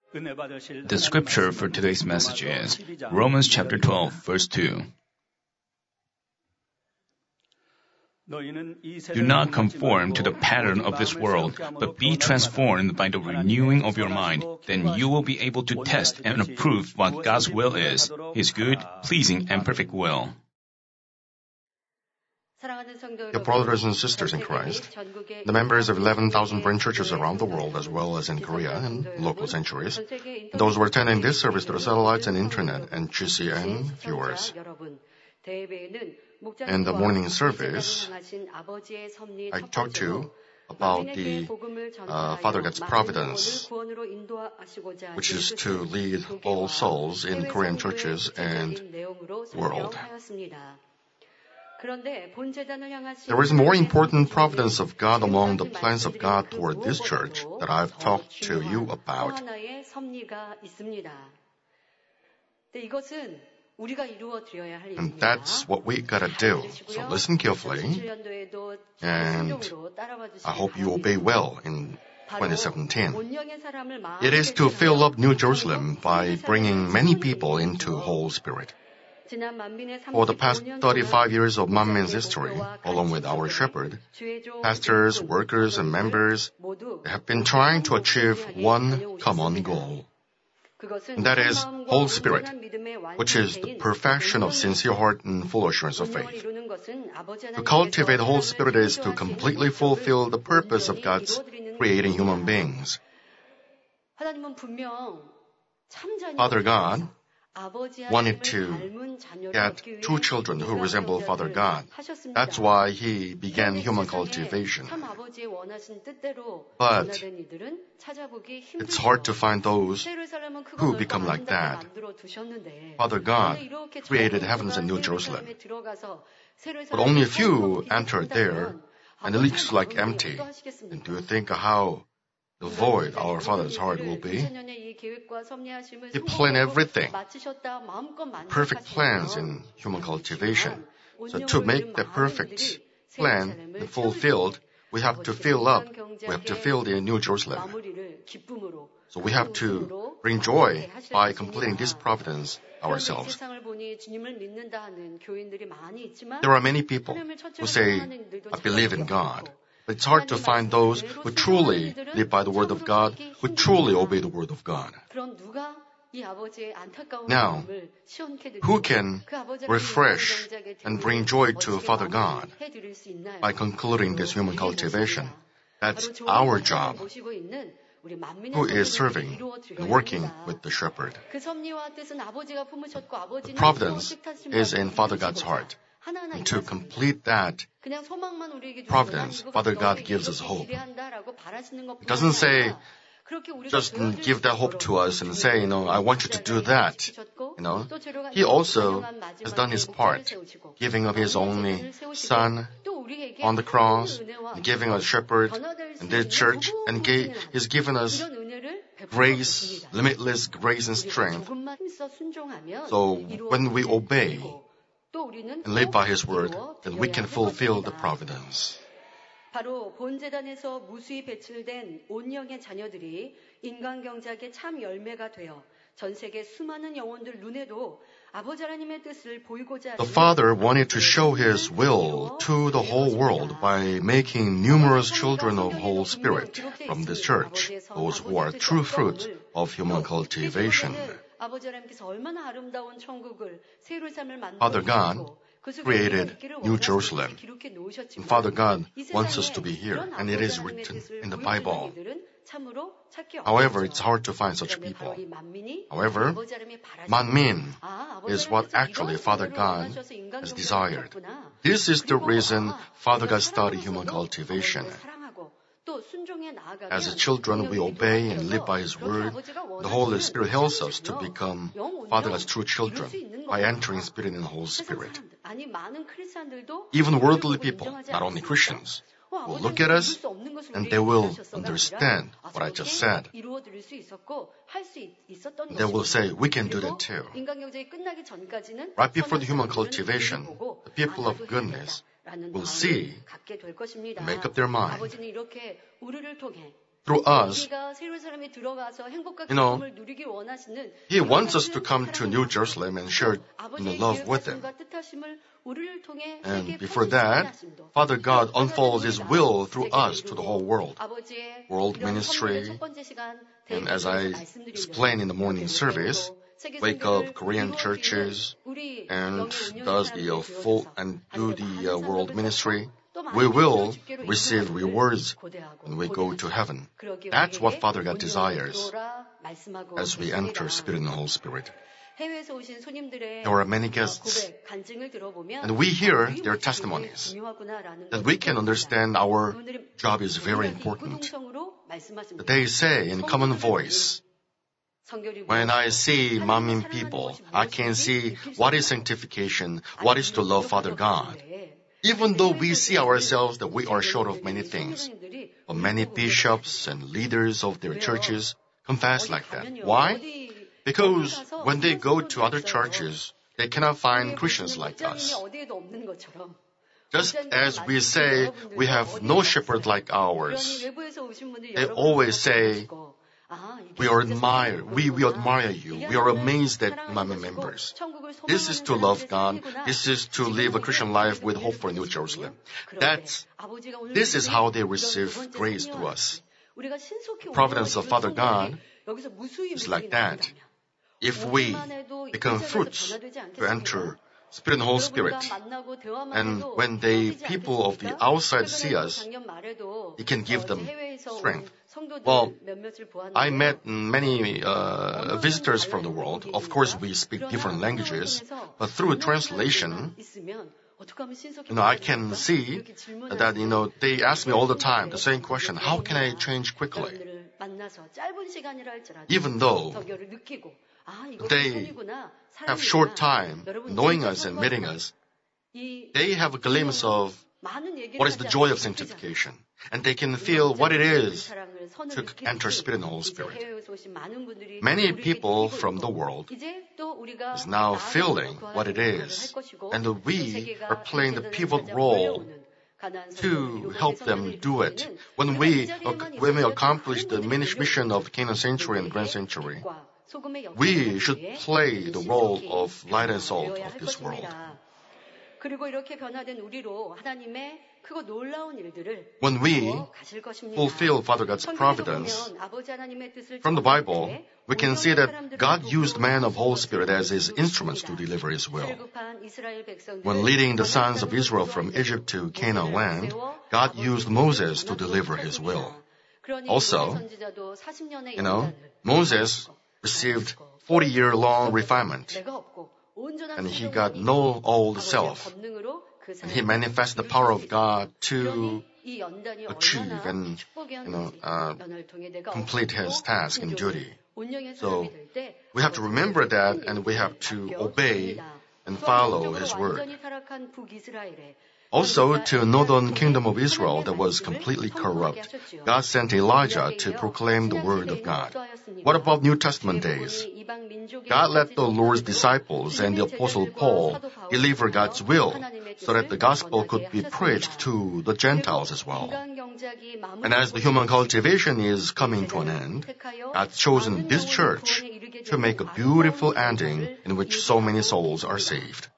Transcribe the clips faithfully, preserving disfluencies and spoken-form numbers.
The scripture for today's message is Romans chapter twelve, verse two. Do not conform to the pattern of this world, but be transformed by the renewing of your mind. Then you will be able to test and approve what God's will is, His good, pleasing, and perfect will. Your brothers and sisters in Christ, the members of eleven thousand branch churches around the world, as well as in Korea and local sanctuaries, those who are attending this service through satellites and internet, and G C N viewers. In the morning service, I talked to you about the uh, Father God's providence, which is to lead all souls in Korean churches and world. There is more important providence of God among the plans of God toward this church that I've talked to you about. And that's what we gotta do. So listen carefully, and I hope you obey well in twenty seventeen. It is to fill up New Jerusalem by bringing many people into Holy Spirit. For the past thirty-five years of Manmin's history, along with our shepherd, pastors, workers, and members have been trying to achieve one common goal. And that is Holy Spirit, which is the perfection of sincere heart and full assurance of faith. To cultivate the Holy Spirit is to completely fulfill the purpose of God's creating human beings. Father God wanted to get two children who resemble Father God. That's why He began human cultivation. But it's hard to find those who become like that. Father God created heavens and New Jerusalem, but only a few entered there, and it looks like empty. And do you think how the void our Father's heart will be? He planned everything, perfect plans in human cultivation. So to make the perfect plan fulfilled, we have to fill up, we have to fill the New Jerusalem. So we have to bring joy by completing this providence ourselves. There are many people who say, I believe in God. But it's hard to find those who truly live by the Word of God, who truly obey the Word of God. Now, who can refresh and bring joy to Father God by concluding this human cultivation? That's our job. Who is serving and working with the shepherd? The providence is in Father God's heart. And to complete that providence, Father God gives us hope. He doesn't say, just give that hope to us and say, you know, I want you to do that. You know, He also has done His part, giving up His only Son on the cross, giving us shepherd and the church, and gave, He's given us grace, limitless grace and strength. So when we obey and live by His word, then we can fulfill the providence. 바로 본제단에서 무수히 배출된 온영의 자녀들이 인간경작의 참 열매가 되어 전 세계 수많은 영혼들 눈에도 아버지 하나님의 뜻을 보이고자 하시는 The Father wanted to show His will to the whole world by making numerous children of Holy Spirit from this church, those who are true fruit of human cultivation. Father God created New Jerusalem. And Father God wants us to be here, and it is written in the Bible. However, it's hard to find such people. However, Manmin is what actually Father God has desired. This is the reason Father God started human cultivation. As children, we obey and live by His word. The Holy Spirit helps us to become Father God's true children by entering Spirit in the Holy Spirit. Even worldly people, not only Christians, will look at us and they will understand what I just said. They will say, we can do that too. Right before the human cultivation, the people of goodness will see and make up their mind. Through us, You know, He wants us to come to New Jerusalem and share in the love with Him. And before that, Father God unfolds His will through us to the whole world. World ministry, and as I explained in the morning service, wake up Korean churches and does the uh, full and do the uh, world ministry. We will receive rewards when we go to heaven. That's what Father God desires as we enter Spirit and the Holy Spirit. There are many guests, and we hear their testimonies, that we can understand our job is very important. They say in common voice, when I see Manmin people, I can see what is sanctification, what is to love Father God. Even though we see ourselves that we are short of many things, but many bishops and leaders of their churches confess like that. Why? Because when they go to other churches, they cannot find Christians like us. Just as we say we have no shepherd like ours, they always say, we are admire, we, we admire you. We are amazed at Manmin members. This is to love God. This is to live a Christian life with hope for New Jerusalem. That's, this is how they receive grace through us. The providence of Father God is like that. If we become fruits to enter Spirit and Holy Spirit, and when the people of the outside see us, it can give them strength. Well, I met many uh, visitors from the world. Of course, we speak different languages, but through translation, you know, I can see that, you know, they ask me all the time the same question, how can I change quickly? Even though they have short time knowing us and meeting us, they have a glimpse of what is the joy of sanctification, and they can feel what it is to enter Spirit and the Holy Spirit. Many people from the world is now feeling what it is, and we are playing the pivotal role to help them do it. When we, when we accomplish the mission of Canaan Sanctuary and Grand Sanctuary, we should play the role of light and salt of this world. When we fulfill Father God's providence, from the Bible, we can see that God used men of Holy Spirit as His instruments to deliver His will. When leading the sons of Israel from Egypt to Canaan land, God used Moses to deliver His will. Also, you know, Moses received forty-year-long refinement, and he got no old self. And he manifested the power of God to achieve and, you know, uh, complete his task and duty. So we have to remember that, and we have to obey and follow His word. Also, to northern kingdom of Israel that was completely corrupt, God sent Elijah to proclaim the word of God. What about New Testament days? God let the Lord's disciples and the Apostle Paul deliver God's will so that the gospel could be preached to the Gentiles as well. And as the human cultivation is coming to an end, God's chosen this church to make a beautiful ending in which so many souls are saved.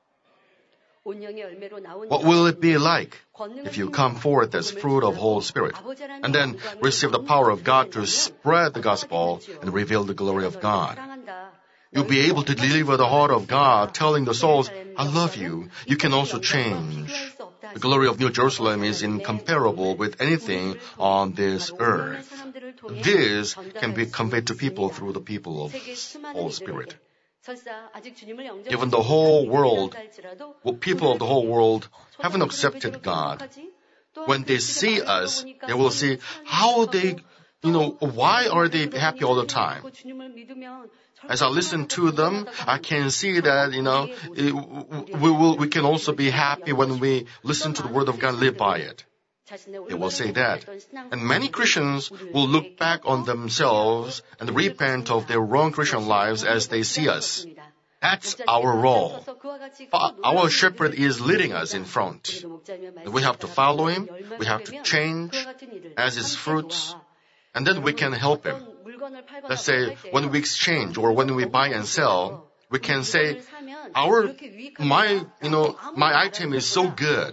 What will it be like if you come forth as fruit of Holy Spirit and then receive the power of God to spread the gospel and reveal the glory of God? You'll be able to deliver the heart of God, telling the souls, I love you. You can also change. The glory of New Jerusalem is incomparable with anything on this earth. This can be conveyed to people through the people of Holy Spirit. Even the whole world, well, people of the whole world haven't accepted God. When they see us, they will see how they, you know, why are they happy all the time? As I listen to them, I can see that, you know, we will, we can also be happy when we listen to the Word of God and live by it. They will say that. And many Christians will look back on themselves and repent of their wrong Christian lives as they see us. That's our role. Our shepherd is leading us in front. We have to follow him. We have to change as his fruits. And then we can help him. let's say when we exchange or when we buy and sell, we can say, our, my, you know, my item is so good.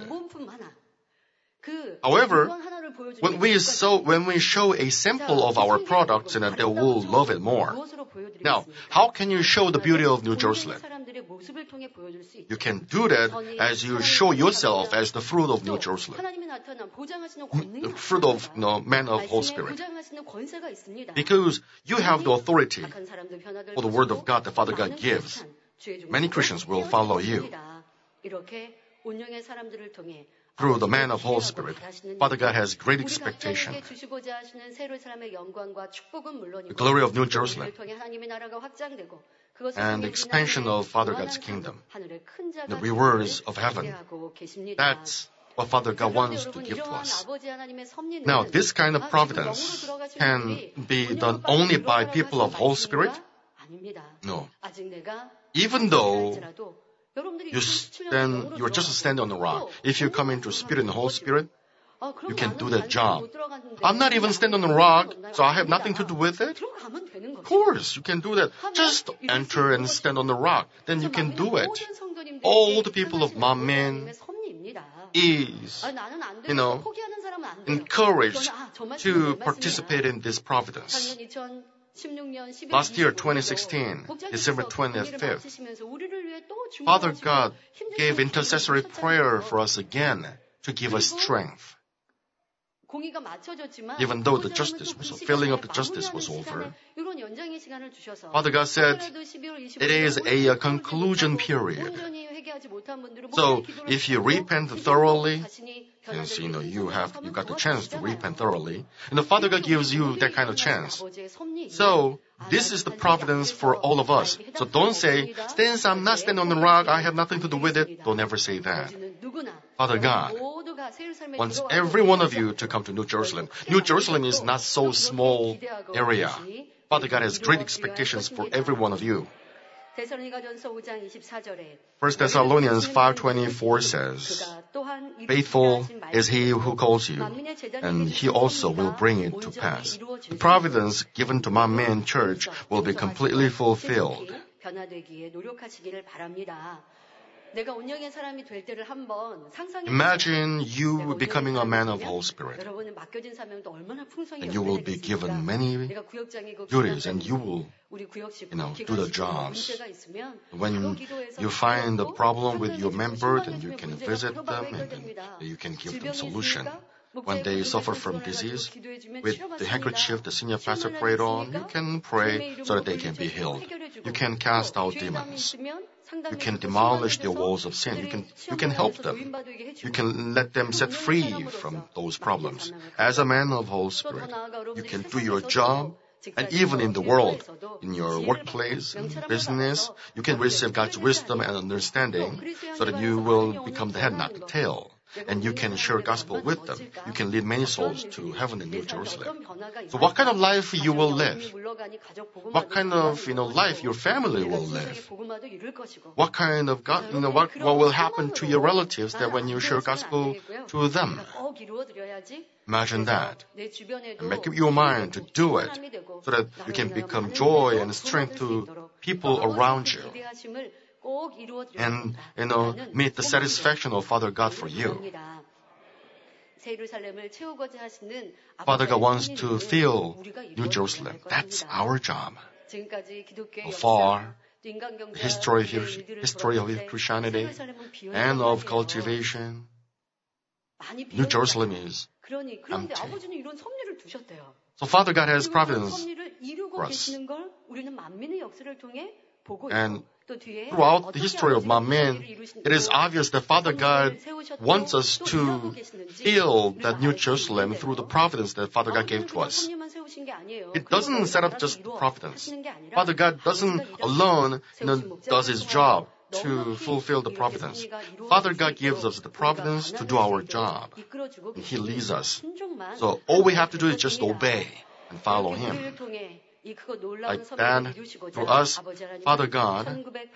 However, when we show, when we show a sample of our products, and they will love it more. Now, how can you show the beauty of New Jerusalem? You can do that as you show yourself as the fruit of New Jerusalem. The fruit of, you know, man of Holy Spirit. Because you have the authority for the word of God that Father God gives. Many Christians will follow you. Through the man of Holy Spirit, Father God has great expectation. The glory of New Jerusalem and the expansion of Father God's kingdom, the rewards of heaven. That's what Father God wants to give to us. Now, this kind of providence can be done only by people of Holy Spirit? No. Even though you stand, you're just standing on the rock. If you come into Spirit and the Holy Spirit, you can do that job. I'm not even standing on the rock, so I have nothing to do with it. Of course, you can do that. Just enter and stand on the rock. Then you can do it. All the people of Manmin is, you know, encouraged to participate in this providence. Last year, twenty sixteen, December twenty-fifth, Father God gave intercessory prayer for us again to give us strength. Even though the justice was, filling up the justice was over, Father God said it is a, a conclusion period. So if you repent thoroughly, since you know you have you got the chance to repent thoroughly, and the Father God gives you that kind of chance. So this is the providence for all of us. So don't say, since I'm not standing on the rock, I have nothing to do with it. Don't ever say that. Father God wants every one of you to come to New Jerusalem. New Jerusalem is not so small area. Father God has great expectations for every one of you. First Thessalonians five twenty-four says, faithful is he who calls you, and he also will bring it to pass. The providence given to Manmin Church will be completely fulfilled. Imagine you becoming a man of Holy Spirit, and you will be given many duties, and you will, you know, do the jobs. When you find a problem with your member, then you can visit them and then you can give them solution. When they suffer from disease, with the handkerchief the senior pastor prayed on, you can pray so that they can be healed. You can cast out demons. You can demolish the walls of sin. You can, you can help them. You can let them set free from those problems. As a man of Holy Spirit, you can do your job, and even in the world, in your workplace, in business, you can receive God's wisdom and understanding so that you will become the head, not the tail. And you can share gospel with them. You can lead many souls to heaven in New Jerusalem. So what kind of life you will live? What kind of, you know, life your family will live? What kind of God, you know, what, what will happen to your relatives that when you share gospel to them? Imagine that. And make up your mind to do it so that you can become joy and strength to people around you. And, you know, meet the satisfaction of Father God for you. Father God wants to fill New Jerusalem. That's our job. So far, the history, history of Christianity and of cultivation, New Jerusalem is empty. So Father God has providence for us. And throughout the history of Manmin, it is obvious that Father God wants us to feel that New Jerusalem through the providence that Father God gave to us. It doesn't set up just the providence. Father God doesn't alone, you know, does his job to fulfill the providence. Father God gives us the providence to do our job. And he leads us. So all we have to do is just obey and follow him. Like that, through us, Father God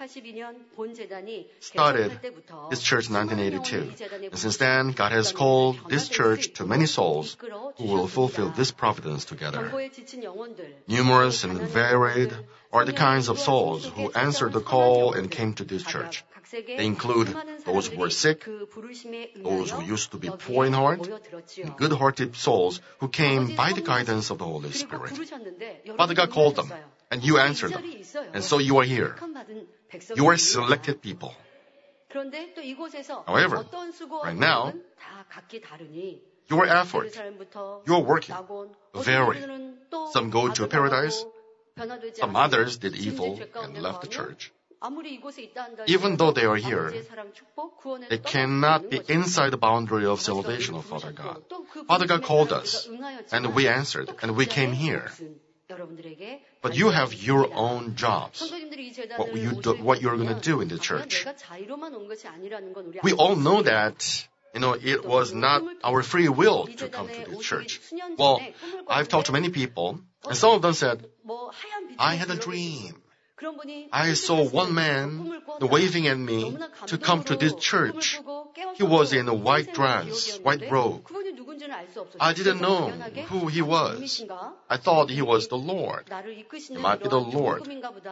started this church in nineteen eighty-two. And since then, God has called this church to many souls who will fulfill this providence together. Numerous and varied are the kinds of souls who answered the call and came to this church. They include those who were sick, those who used to be poor in heart, and good-hearted souls who came by the guidance of the Holy Spirit. Father God called them, and you answered them, and so you are here. You are selected people. However, right now, your effort, your working, vary. Some go to paradise, some others did evil and left the church. Even though they are here, they cannot be inside the boundary of salvation of Father God. Father God called us, and we answered, and we came here. But you have your own jobs, what, you do, what you're going to do in the church. We all know that, you know, it was not our free will to come to the church. Well, I've talked to many people, and some of them said, I had a dream. I saw one man waving at me to come to this church. He was in a white dress, white robe. I didn't know who he was. I thought he was the Lord. It might be the Lord.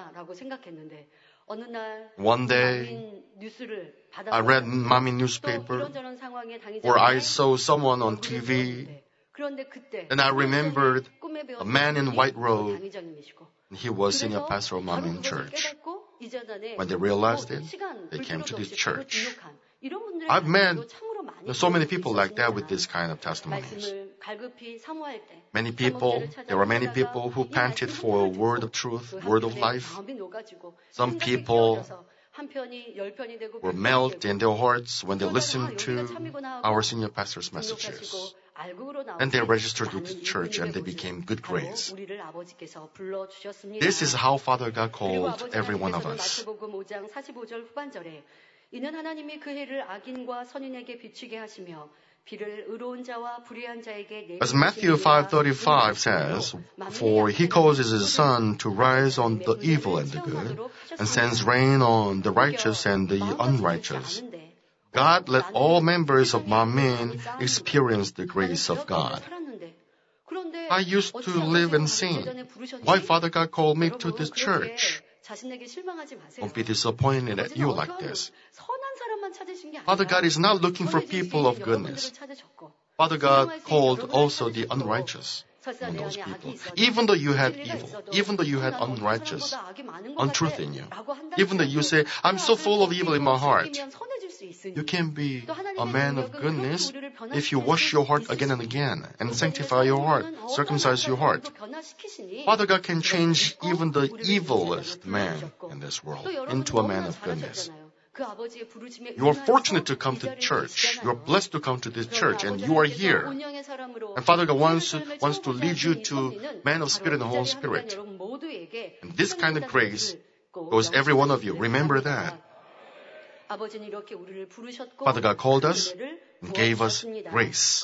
One day, I read Mami newspaper, or I saw someone on T V, and I remembered a man in white robe. He was senior pastor of Manmin Church. When they realized it, they came to this church. I've met so many people like that with this kind of testimonies. Many people, there were many people who panted for a word of truth, word of life. Some people were melted in their hearts when they listened to our senior pastor's messages. And they registered with the church and they became good grace. This is how Father God called every one of us. As Matthew five thirty-five says, for he causes his sun to rise on the evil and the good, and sends rain on the righteous and the unrighteous. God let all members of Manmin experience the grace of God. I used to live in sin. Why Father God called me to this church? Don't be disappointed at you like this. Father God is not looking for people of goodness. Father God called also the unrighteous among those people. Even though you had evil, even though you had unrighteous, untruth in you, even though you say, I'm so full of evil in my heart, you can be a man of goodness if you wash your heart again and again and sanctify your heart, circumcise your heart. Father God can change even the evilest man in this world into a man of goodness. You are fortunate to come to church. You are blessed to come to this church, and you are here. And Father God wants to, wants to lead you to man of spirit and Holy Spirit. And this kind of grace goes every one of you. Remember that. Father God called us and gave us grace.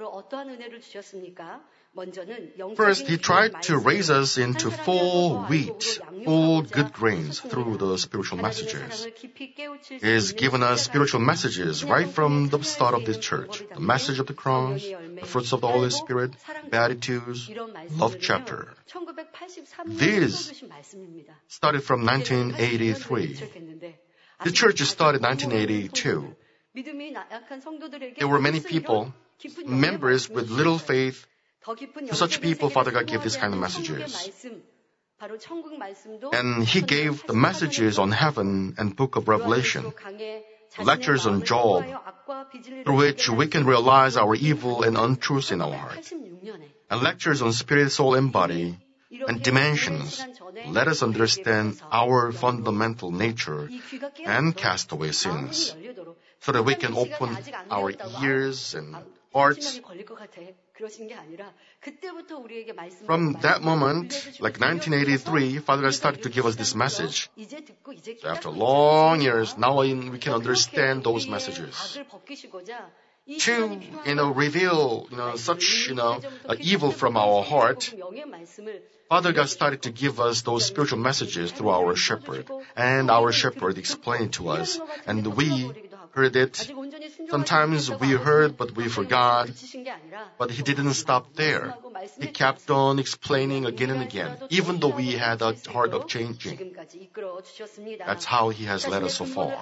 First, He tried to raise us into full wheat, full good grains through the spiritual messages. He has given us spiritual messages right from the start of this church. The message of the cross, the fruits of the Holy Spirit, Beatitudes, love chapter. These started from nineteen eighty-three. The church started in nineteen eighty-two. There were many people, members with little faith. To such people, Father God gave this kind of messages. And He gave the messages on heaven and book of Revelation, lectures on Job, through which we can realize our evil and untruths in our heart, and lectures on spirit, soul, and body, and dimensions. Let us understand our fundamental nature and cast away sins, so that we can open our ears and hearts. From that moment, like nineteen eighty-three, Father God started to give us this message. So after long years, now we can understand those messages. to, you know, reveal, you know, such, you know, uh, evil from our heart, Father God started to give us those spiritual messages through our shepherd. And our shepherd explained to us. And we heard it. Sometimes we heard, but we forgot. But he didn't stop there. He kept on explaining again and again, even though we had a heart of changing. That's how he has led us so far.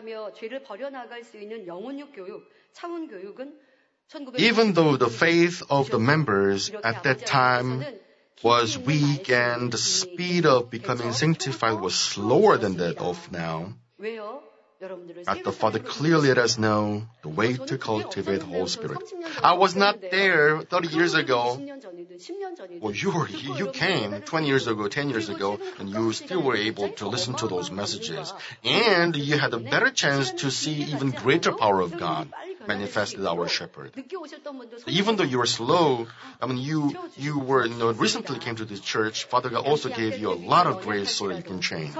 Even though the faith of the members at that time was weak and the speed of becoming sanctified was slower than that of now, God the Father clearly let us know the way to cultivate the Holy Spirit. I was not there thirty years ago. Well, you were, you came twenty years ago, ten years ago, and you still were able to listen to those messages. And you had a better chance to see even greater power of God manifested our shepherd. Even though you were slow, I mean, you, you were, you know, recently came to this church, Father God also gave you a lot of grace so that you can change.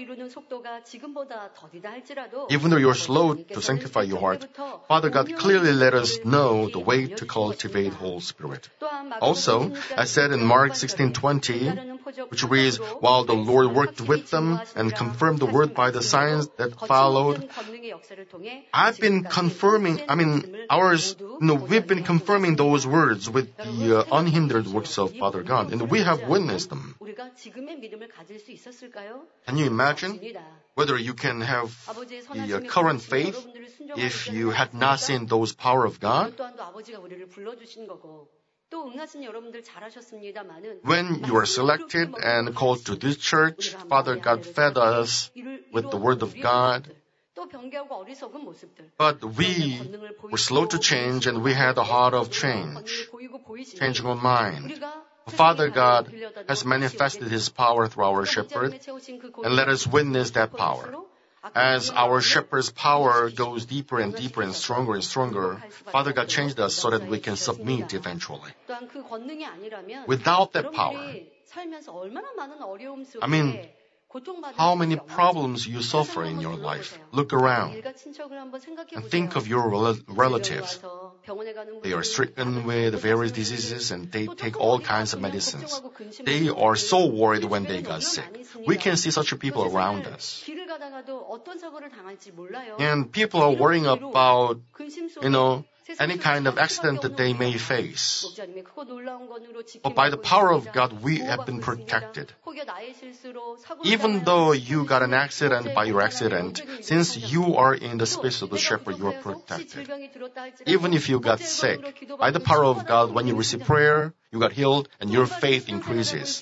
Even though you're slow to sanctify your heart, Father God clearly let us know the way to cultivate Holy Spirit. Also, I said in Mark sixteen twenty, which reads, while the Lord worked with them and confirmed the word by the signs that followed, I've been confirming, I mean, ours, you know, we've been confirming those words with the uh, unhindered works of Father God, and we have witnessed them. Can you imagine whether you can have the uh, current faith if you had not seen those power of God? When you are selected and called to this church, Father God fed us with the Word of God. But we were slow to change and we had a heart of change, changing our mind. Father God has manifested His power through our shepherd and let us witness that power. As our shepherd's power goes deeper and deeper and stronger and stronger, Father God changed us so that we can submit eventually. Without that power, I mean, how many problems you suffer in your life? Look around and think of your rel- relatives. They are stricken with various diseases and they take all kinds of medicines. They are so worried when they got sick. We can see such people around us. And people are worrying about, you know, any kind of accident that they may face. But by the power of God, we have been protected. Even though you got an accident by your accident, since you are in the space of the shepherd, you are protected. Even if you got sick, by the power of God, when you receive prayer, you got healed, and your faith increases.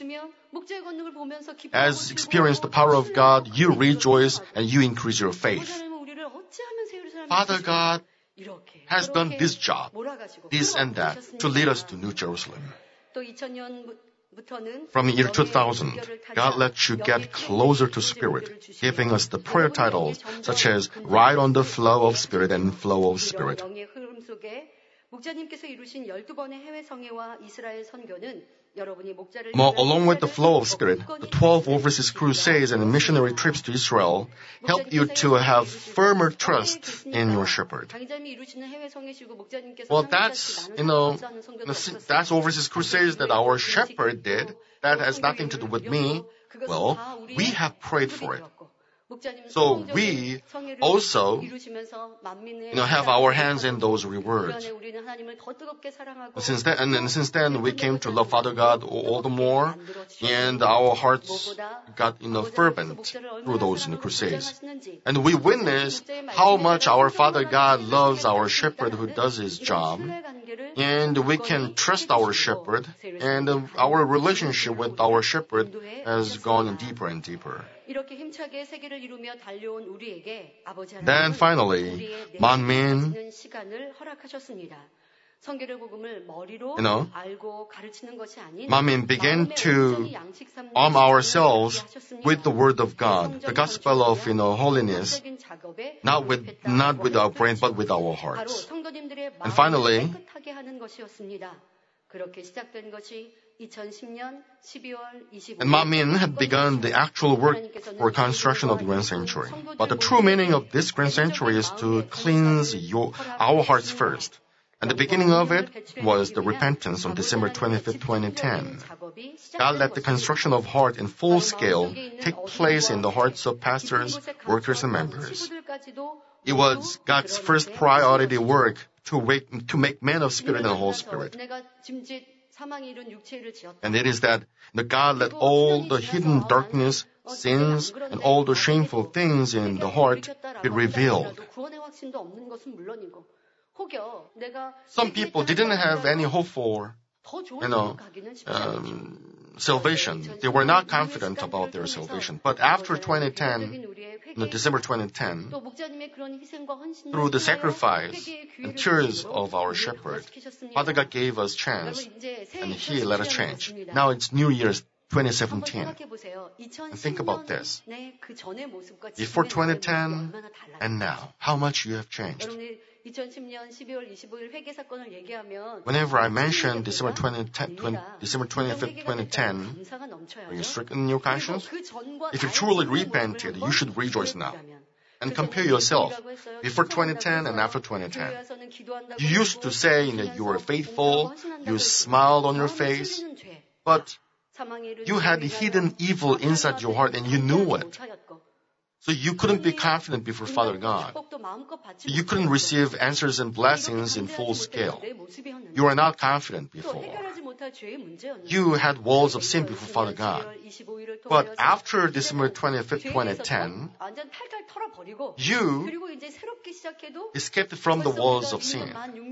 As experience the power of God, you rejoice and you increase your faith. Father God has done this job, this and that, to lead us to New Jerusalem. From the year two thousand, God let you get closer to Spirit, giving us the prayer titles such as Ride on the Flow of Spirit and Flow of Spirit. Well, along with the flow of Spirit, the twelve overseas crusades and missionary trips to Israel helped you to have firmer trust in your shepherd. Well, that's, you know, that's overseas crusades that our shepherd did. That has nothing to do with me. Well, we have prayed for it. So we also, you know, have our hands in those rewards. Since then, and then since then, we came to love Father God all the more, and our hearts got, you know, fervent through those, you know, crusades. And we witnessed how much our Father God loves our shepherd who does his job, and we can trust our shepherd, and uh, our relationship with our shepherd has gone deeper and deeper. Then finally, Manmin, you know, Manmin began to arm ourselves with the Word of God, the gospel of, you know, holiness, not with, not with our brain, but with our hearts. And finally, And Ma Min had begun the actual work for construction of the Grand Sanctuary. But the true meaning of this Grand Sanctuary is to cleanse your, our hearts first. And the beginning of it was the repentance on December twenty-fifth, twenty ten. God let the construction of heart in full scale take place in the hearts of pastors, workers, and members. It was God's first priority work to, wake, to make men of spirit and whole spirit. And it is that the God let all the hidden darkness, sins, and all the shameful things in the heart be revealed. Some people didn't have any hope for, you know, um, salvation. They were not confident about their salvation. But after twenty ten, no, December twenty ten, through the sacrifice and tears of our shepherd, Father God gave us chance, and He let us change. Now it's New Year's twenty seventeen. And think about this. Before twenty ten and now, how much you have changed. Whenever I mention December twenty-fifth, twenty ten, are you stricken in your conscience? If you truly repented, you should rejoice now. And compare yourself before twenty ten and after twenty ten. You used to say that you were faithful, you smiled on your face, but you had hidden evil inside your heart and you knew it. So you couldn't be confident before Father God. You couldn't receive answers and blessings in full scale. You are not confident before. You had walls of sin before Father God. But after December twenty-fifth, twenty ten, you escaped from the walls of sin.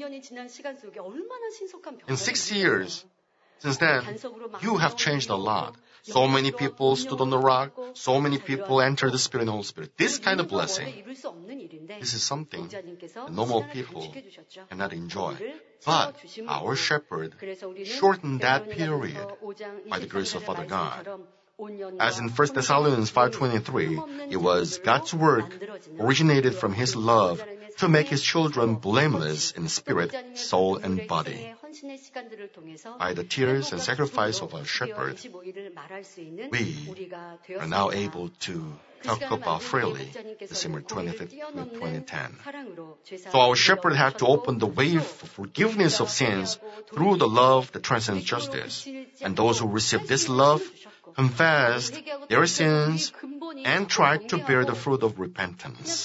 In six years, since then, you have changed a lot. So many people stood on the rock. So many people entered the Spirit and Holy Spirit. This kind of blessing, this is something that normal people cannot enjoy. But our shepherd shortened that period by the grace of Father God. As in First Thessalonians five twenty-three, it was God's work originated from His love to make His children blameless in spirit, soul, and body. By the tears and sacrifice of our shepherd, we are now able to talk about freely December twenty-fifth, twenty ten. So our shepherd had to open the way for forgiveness of sins through the love that transcends justice. And those who received this love confessed their sins and tried to bear the fruit of repentance.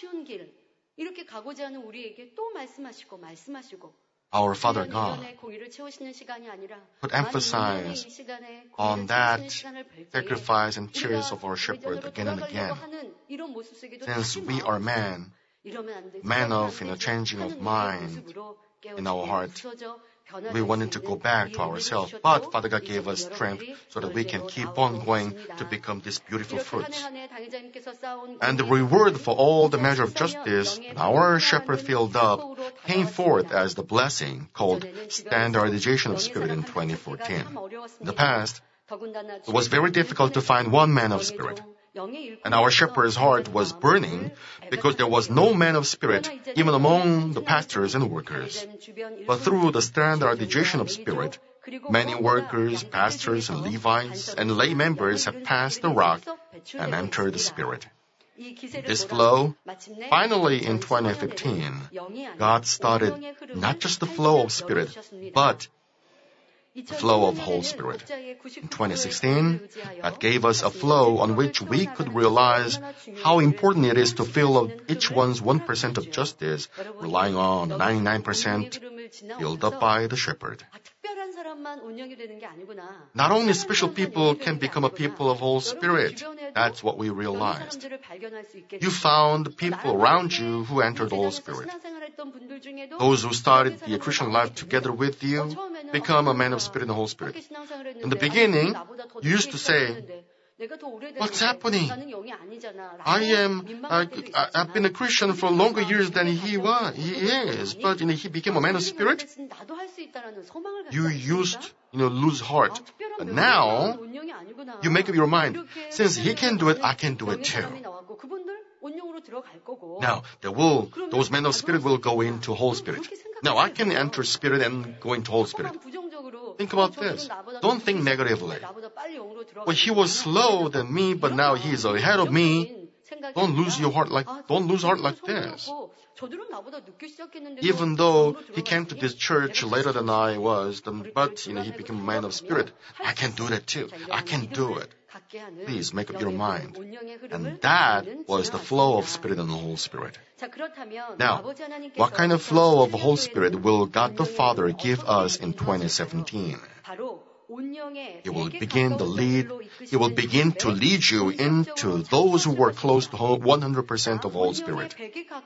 Our Father God put emphasis on that sacrifice and tears of our shepherd again and again. Since we are men, men of you know, changing of mind in our heart, we wanted to go back to ourselves, but Father God gave us strength so that we can keep on going to become these beautiful fruits. And the reward for all the measure of justice our shepherd filled up came forth as the blessing called standardization of spirit in twenty fourteen. In the past, it was very difficult to find one man of spirit. And our shepherd's heart was burning because there was no man of spirit even among the pastors and workers. But through the standardization of spirit, many workers, pastors, and Levites, and lay members have passed the rock and entered the spirit. This flow, finally in twenty fifteen, God started not just the flow of spirit, but the flow of whole spirit. In twenty sixteen, God gave us a flow on which we could realize how important it is to fill up each one's one percent of justice, relying on the ninety-nine percent filled up by the shepherd. Not only special people can become a people of whole spirit. That's what we realized. You found people around you who entered the Holy Spirit. Those who started the Christian life together with you become a man of spirit and the Holy Spirit. In the beginning, you used to say, "What's happening? I am, I, I've been a Christian for longer years than he was, he is, but you know, he became a man of spirit." You used, you know, lose heart. But now, you make up your mind, since he can do it, I can do it too. Now, there will, those men of spirit will go into Holy Spirit. Now, I can enter spirit and go into Holy Spirit. Think about this. Don't think negatively. Well, he was slower than me, but now he's ahead of me. Don't lose your heart like, don't lose heart like this. Even though he came to this church later than I was, but you know, he became a man of spirit. I can do that too. I can do it. Please make up your mind. And that was the flow of Spirit and the Holy Spirit. Now, what kind of flow of the Holy Spirit will God the Father give us in twenty seventeen? He will begin to lead, He will begin to lead you into those who were close to one hundred percent of Holy Spirit.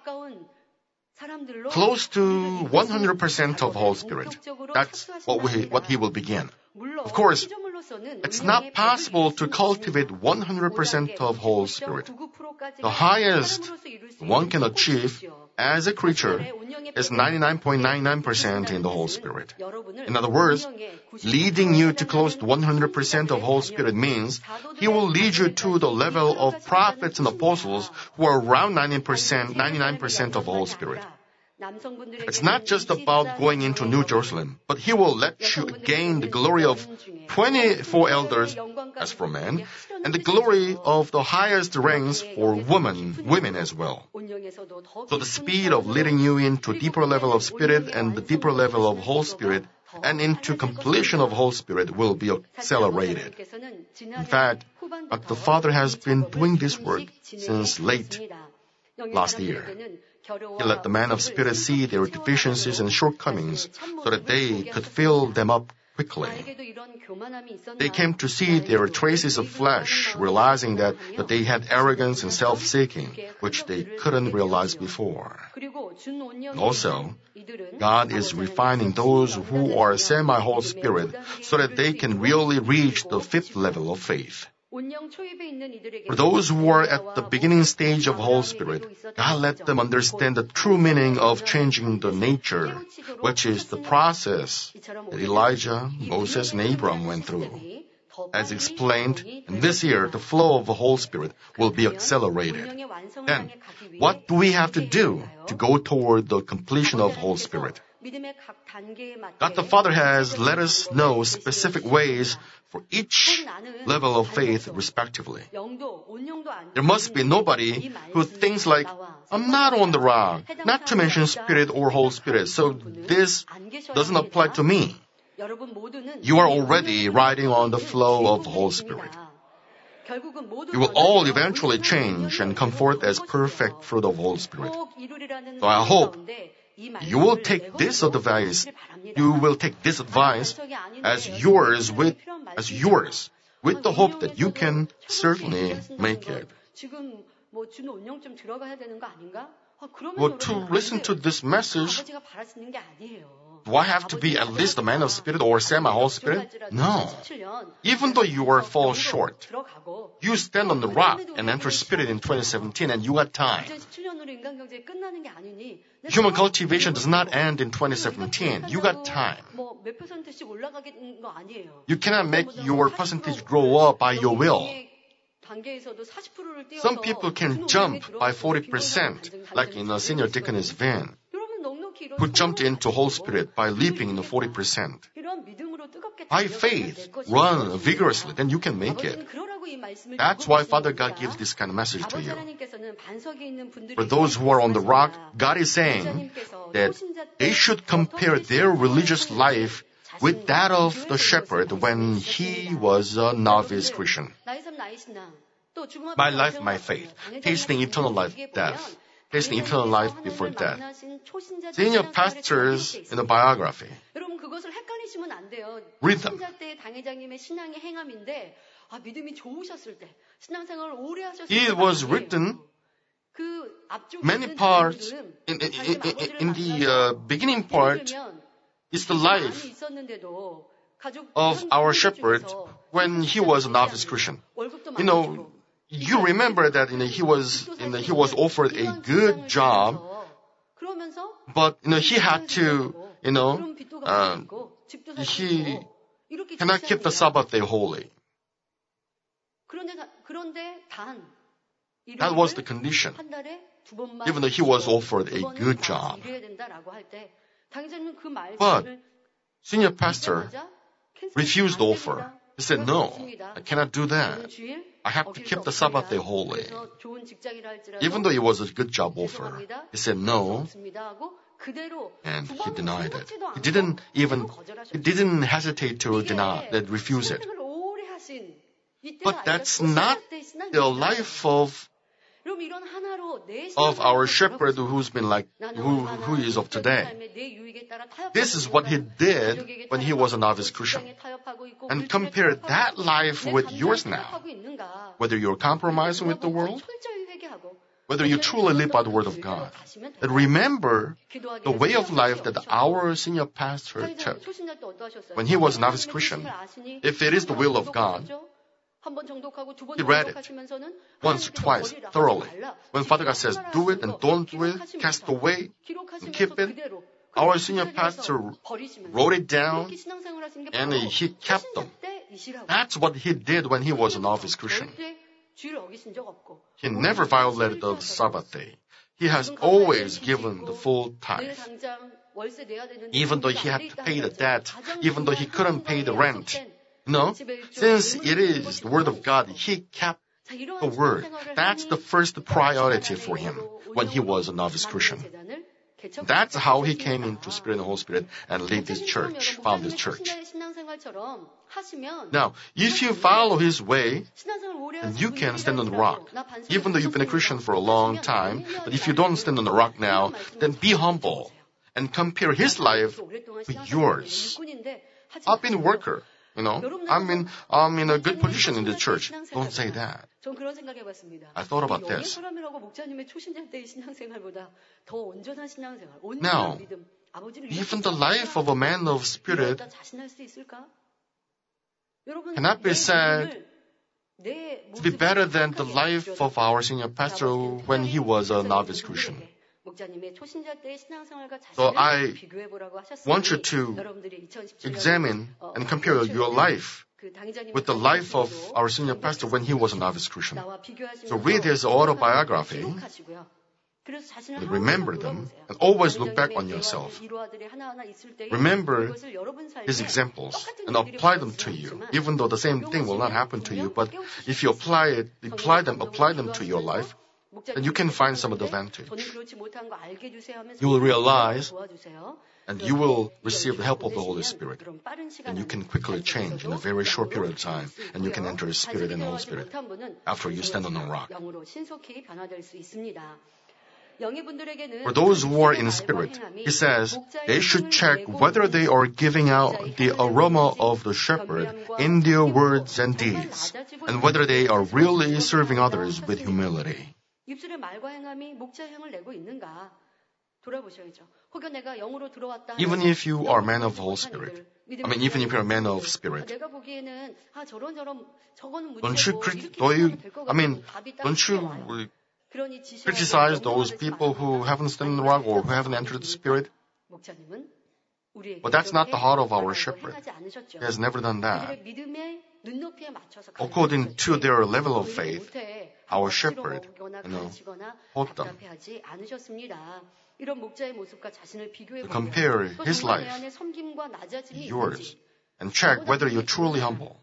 Close to one hundred percent of Holy Spirit. That's what, we, what He will begin. Of course, it's not possible to cultivate one hundred percent of Holy Spirit. The highest one can achieve as a creature is ninety-nine point nine nine percent in the Holy Spirit. In other words, leading you to close to one hundred percent of Holy Spirit means He will lead you to the level of prophets and apostles who are around ninety percent, ninety-nine percent of the Holy Spirit. It's not just about going into New Jerusalem, but He will let you gain the glory of twenty-four elders as for men, and the glory of the highest ranks for women, women as well. So the speed of leading you into deeper level of Spirit and the deeper level of Holy Spirit and into completion of Holy Spirit will be accelerated. In fact, the Father has been doing this work since late last year. He let the man of Spirit see their deficiencies and shortcomings so that they could fill them up quickly. They came to see their traces of flesh, realizing that, that they had arrogance and self-seeking, which they couldn't realize before. Also, God is refining those who are semi-Holy Spirit so that they can really reach the fifth level of faith. For those who are at the beginning stage of Holy Spirit, God let them understand the true meaning of changing the nature, which is the process that Elijah, Moses, and Abraham went through. As explained, in this year, the flow of the Holy Spirit will be accelerated. Then, what do we have to do to go toward the completion of the Holy Spirit? God the Father has let us know specific ways for each level of faith respectively. There must be nobody who thinks like, I'm not on the rock, not to mention Spirit or Holy Spirit, so this doesn't apply to me. You are already riding on the flow of the Holy Spirit. You will all eventually change and come forth as perfect fruit of the Holy Spirit. So I hope you will take this advice, you will take this advice as yours with, as yours, with the hope that you can certainly make it. Well, to listen to this message, do I have to be at least a man of Spirit or semi-Holy Spirit? No. Even though you are fall short, you stand on the rock and enter Spirit in twenty seventeen and you got time. Human cultivation does not end in twenty seventeen. You got time. You cannot make your percentage grow up by your will. Some people can jump by forty percent, like in a senior deaconess van, who jumped into Holy Spirit by leaping in the forty percent. By faith, run vigorously, then you can make it. That's why Father God gives this kind of message to you. For those who are on the rock, God is saying that they should compare their religious life with that of the shepherd when he was a novice Christian. My life, my faith, tasting eternal life, death, tasting eternal life before death. Senior pastors in the biography. Read them. It was written many parts. In, in, in, in the uh, beginning part is the life of our shepherd when he was a novice Christian. You know, you remember that you know, he was you know, he was offered a good job, but you know he had to you know uh, he cannot keep the Sabbath day holy. That was the condition, even though he was offered a good job. But senior pastor refused the offer. He said, no, I cannot do that. I have to keep the Sabbath day holy. Even though it was a good job offer, he said no, and he denied it. He didn't even, he didn't hesitate to deny, that refuse it. But that's not the life of of our shepherd who's been like, who, who is of today. This is what he did when he was a novice Christian. And compare that life with yours now. Whether you're compromising with the world, whether you truly live by the word of God. And remember the way of life that our senior pastor took when he was a novice Christian. If it is the will of God, he read it once or twice, thoroughly. When Father God says, do it and don't do it, cast away and keep it, our senior pastor wrote it down and he kept them. That's what he did when he was a novice Christian. He never violated the Sabbath day. He has always given the full tithe. Even though he had to pay the debt, even though he couldn't pay the rent. No, since it is the word of God, he kept the word. That's the first priority for him when he was a novice Christian. That's how he came into Spirit and Holy Spirit and led his church, found his church. Now, if you follow his way, then you can stand on the rock. Even though you've been a Christian for a long time, but if you don't stand on the rock now, then be humble and compare his life with yours. I've been a worker. You know, I'm in, I'm in a good position in the church. Don't say that. I thought about this. Now, even the life of a man of spirit cannot be said to be better than the life of our senior pastor when he was a novice Christian. So I want you to examine and compare your life with the life of our senior pastor when he was a novice Christian. So read his autobiography, and remember them, and always look back on yourself. Remember his examples and apply them to you, even though the same thing will not happen to you. But if you apply it, apply them, apply them to your life, then you can find some advantage. You will realize and you will receive the help of the Holy Spirit. And you can quickly change in a very short period of time. And you can enter the Spirit and the Holy Spirit after you stand on the rock. For those who are in spirit, he says, they should check whether they are giving out the aroma of the shepherd in their words and deeds, and whether they are really serving others with humility. Even if you are a man of the Holy Spirit, I mean, even if you're a man of spirit, don't you, do you I mean, don't you criticize those people who haven't stood in the rock or who haven't entered the Spirit? But that's not the heart of our shepherd. He has never done that. According to their level of faith, our shepherd, you know, taught them to compare his life, yours, and check whether you're truly humble.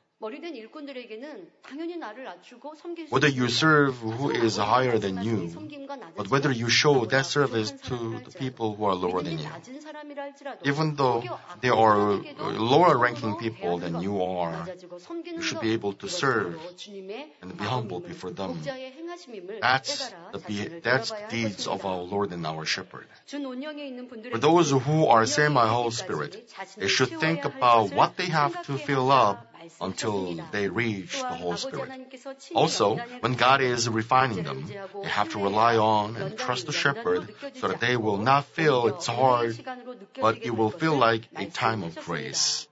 Whether you serve who is higher than you, but whether you show that service to the people who are lower than you. Even though they are lower ranking people than you are, you should be able to serve and be humble before them. That's the, that's the deeds of our Lord and our Shepherd. For those who are semi-Holy Spirit, they should think about what they have to fill up until they reach the Holy Spirit. Also, when God is refining them, they have to rely on and trust the shepherd so that they will not feel it's hard, but it will feel like a time of grace.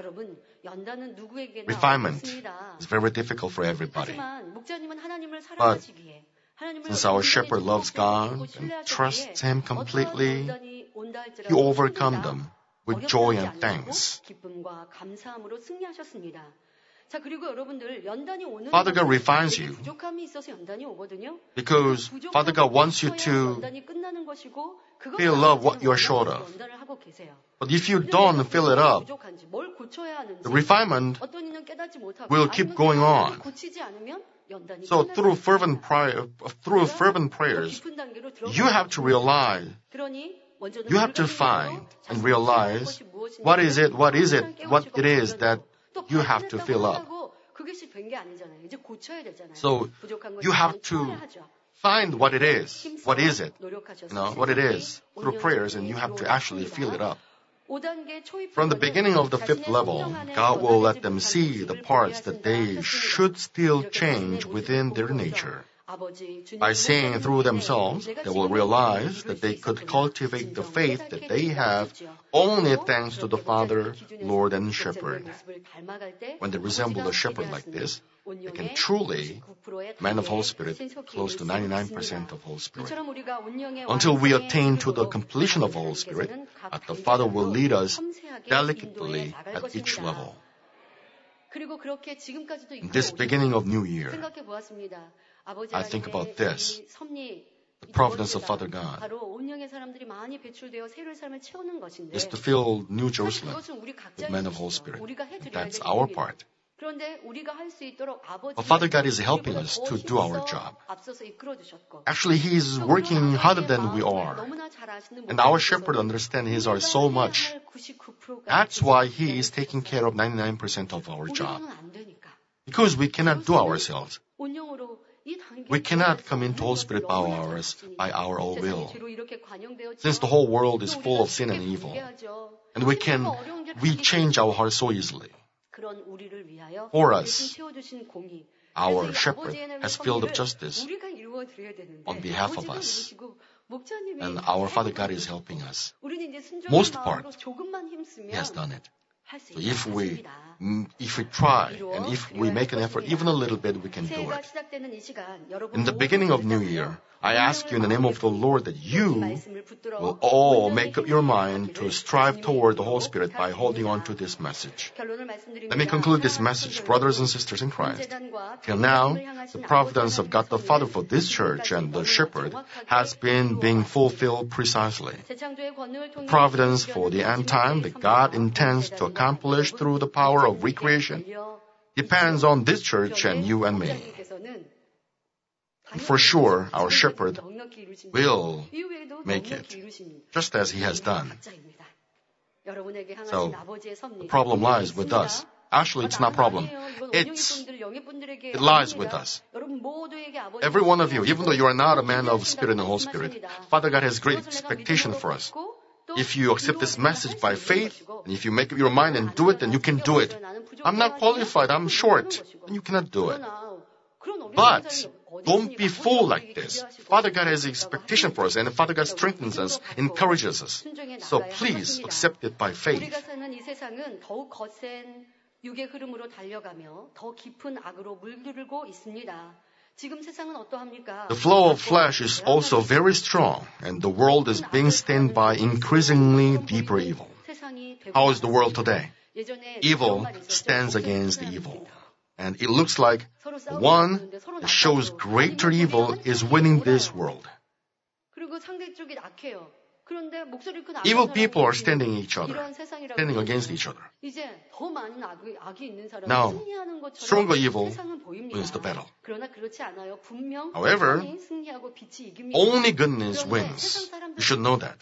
Refinement is very difficult for everybody. But since our shepherd loves God and trusts Him completely, He overcomes them with joy and thanks. Father God refines you because Father God wants you to fill up what you're short of. But if you don't fill it up, the refinement will keep going on. So through fervent prayer, through fervent prayers, you have to realize, you have to find and realize what is it, what is it, what it is that you have to fill up. So you have to find what it is. What is it? You know, what it is through prayers, and you have to actually fill it up. From the beginning of the fifth level, God will let them see the parts that they should still change within their nature. By seeing through themselves, they will realize that they could cultivate the faith that they have only thanks to the Father, Lord, and Shepherd. When they resemble a shepherd like this, they can truly, man of Holy Spirit, close to ninety-nine percent of Holy Spirit. Until we attain to the completion of Holy Spirit, the Father will lead us delicately at each level. In this beginning of New Year, I think about this, the providence of Father God is to fill New Jerusalem with men of Holy Spirit. And that's our part. But Father God is helping us to do our job. Actually, He is working harder than we are. And our shepherd understands His heart so much. That's why He is taking care of ninety-nine percent of our job. Because we cannot do ourselves. We cannot come into Holy Spirit by ours, by our own will. Since the whole world is full of sin and evil, and we can, we change our hearts so easily. For us, our shepherd has filled up justice on behalf of us. And our Father God is helping us. Most part, He has done it. So if we, if we try and if we make an effort, even a little bit, we can do it. In the beginning of New Year, I ask you in the name of the Lord that you will all make up your mind to strive toward the Holy Spirit by holding on to this message. Let me conclude this message, brothers and sisters in Christ. Till now, the providence of God the Father for this church and the shepherd has been being fulfilled precisely. The providence for the end time that God intends to accomplish through the power of recreation depends on this church and you and me. And for sure, our shepherd will make it, just as he has done. So, the problem lies with us. Actually, it's not a problem. It's, it lies with us. Every one of you, even though you are not a man of Spirit and Holy Spirit, Father God has great expectation for us. If you accept this message by faith, and if you make up your mind and do it, then you can do it. I'm not qualified, I'm short, and you cannot do it. But don't be fooled like this. Father God has expectation for us, and Father God strengthens us, encourages us. So please accept it by faith. The flow of flesh is also very strong, and the world is being stained by increasingly deeper evil. How is the world today? Evil stands against evil. And it looks like one that shows greater evil is winning this world. Evil people are standing each other, standing against each other. Now, stronger evil wins the battle. However, only goodness wins. You should know that.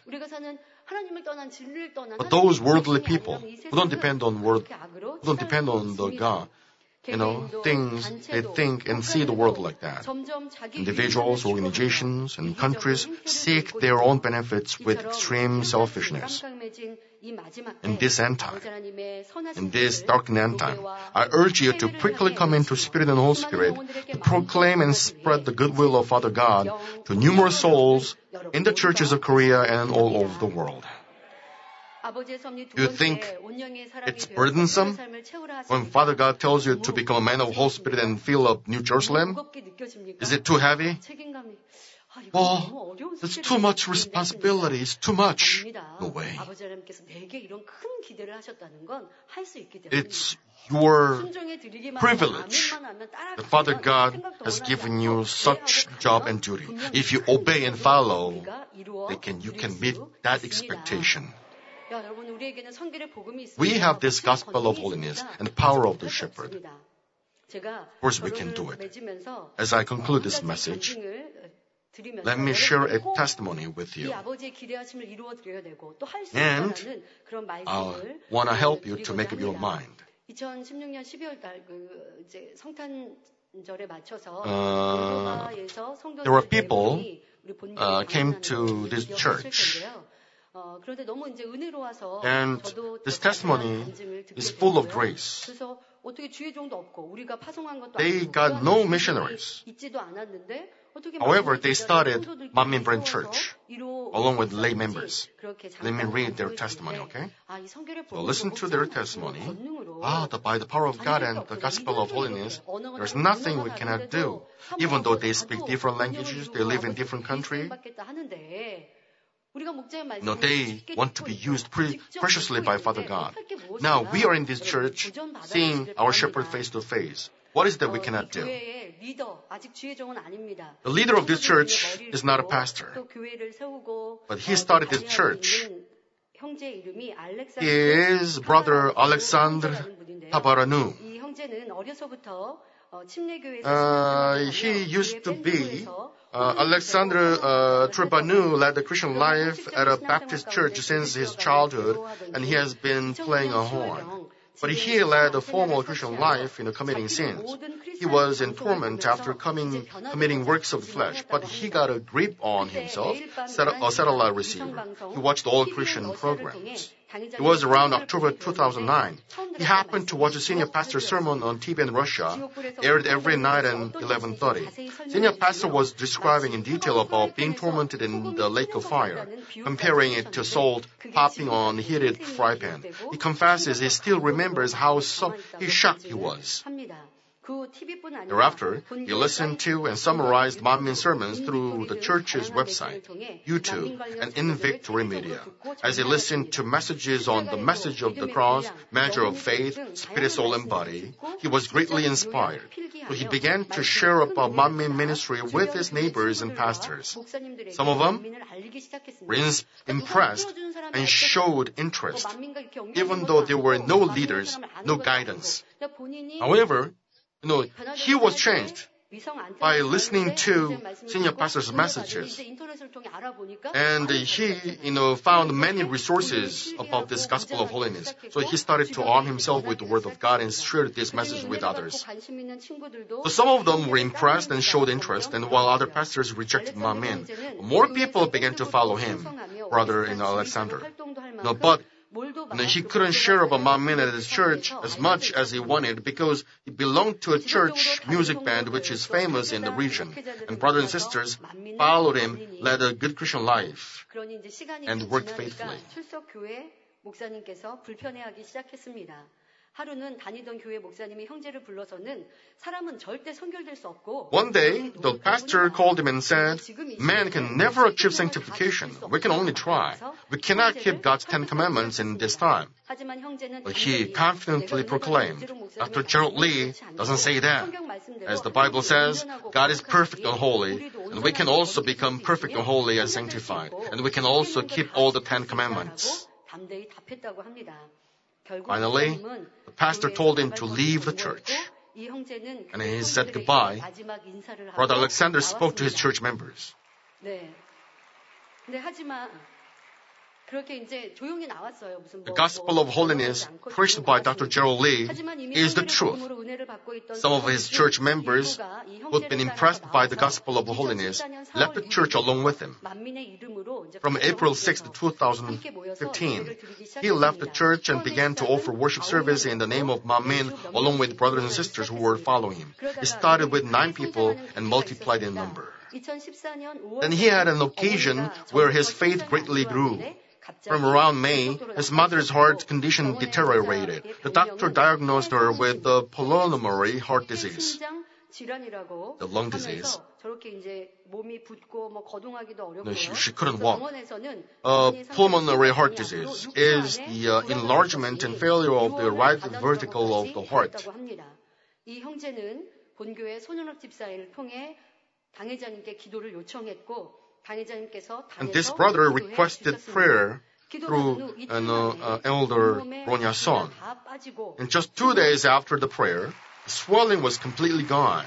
But those worldly people who don't depend on world, who don't depend on the God, you know, things, they think and see the world like that. Individuals, organizations, and countries seek their own benefits with extreme selfishness. In this end time, in this darkened end time, I urge you to quickly come into Spirit and Holy Spirit to proclaim and spread the goodwill of Father God to numerous souls in the churches of Korea and all over the world. Do you think it's burdensome when Father God tells you to become a man of Holy Spirit and fill up New Jerusalem? Is it too heavy? Well, it's too much responsibility. It's too much. No way. It's your privilege. The Father God has given you such job and duty. If you obey and follow, they can, you can meet that expectation. We have this gospel of holiness and the power of the shepherd. Of course, we can do it. As I conclude this message, let me share a testimony with you. And I want to help you to make up your mind. Uh, there were people uh, came to this church. And this testimony is full of grace. They got no missionaries. However, they started Manmin Branch Church along with lay members. Let me read their testimony, okay? So listen to their testimony. Ah, the, by the power of God and the gospel of holiness, there's nothing we cannot do. Even though they speak different languages, they live in different countries. No, they want to be used pre- preciously by Father God. Now, we are in this church, seeing our shepherd face to face. What is that we cannot do? The leader of this church is not a pastor, but he started this church. He is Brother Alexander Tabaranu. Uh, he used to be Uh, Alexander uh, Trebanu led the Christian life at a Baptist church since his childhood, and he has been playing a horn. But he led a formal Christian life in committing sins. He was in torment after coming, committing works of the flesh, but he got a grip on himself, set a satellite receiver. He watched all Christian programs. It was around October two thousand nine. He happened to watch a senior pastor's sermon on T V in Russia, aired every night at eleven thirty. Senior pastor was describing in detail about being tormented in the lake of fire, comparing it to salt popping on heated fry pan. He confesses he still remembers how so he shocked he was. Thereafter, he listened to and summarized Manmin sermons through the church's website, YouTube, and in Victory Media. As he listened to messages on the message of the cross, measure of faith, spirit, soul, and body, he was greatly inspired. So he began to share about Manmin ministry with his neighbors and pastors. Some of them were impressed and showed interest, even though there were no leaders, no guidance. However, You know, he was changed by listening to senior pastor's messages. And he, you know, found many resources about this gospel of holiness. So he started to arm himself with the word of God and shared this message with others. So some of them were impressed and showed interest, and while other pastors rejected Manmin, more people began to follow him, brother in Alexander. No, but And he couldn't share about Manmin at his church as much as he wanted because he belonged to a church music band which is famous in the region. And brothers and sisters followed him, led a good Christian life, and worked faithfully. One day, the pastor called him and said, "Man can never achieve sanctification. We can only try. We cannot keep God's Ten Commandments in this time." But he confidently proclaimed, "Doctor Gerald Lee doesn't say that. As the Bible says, God is perfect and holy, and we can also become perfect and holy and sanctified, and we can also keep all the Ten Commandments." Finally, the pastor told him to leave the church. And he said goodbye. Brother Alexander spoke to his church members. The gospel of holiness preached by Doctor Gerald Lee is the truth. Some of his church members who had been impressed by the gospel of holiness left the church along with him. From April sixth, twenty fifteen, he left the church and began to offer worship service in the name of Manmin along with brothers and sisters who were following him. He started with nine people and multiplied in number. Then he had an occasion where his faith greatly grew. From around May, his mother's heart condition deteriorated. The doctor diagnosed her with the pulmonary heart disease. 질환이라고 the lung disease. 하면서 저렇게 이제 몸이 붓고 뭐 거동하기도 어렵고요. No, she, she couldn't walk. 병원에서는 Uh, 본인의 pulmonary 상태가 heart 심하지 않으므로 disease 육 주 is 안에 the uh, 돌아가는 enlargement 것이 and failure of the 유언을 right 받아들여고까지 vertical of the heart. 했다고 합니다. 이 형제는 본교회 손윤학 집사를 통해 당회자님께 기도를 요청했고 당회자님께서 And this 단에서 brother 기도해 requested 주셨습니다. prayer 기도 through 받은 후 이틀 an uh, 만에 uh, elder 온몸에 Ronya Son. 다 빠지고 And just two days after the prayer, the swelling was completely gone.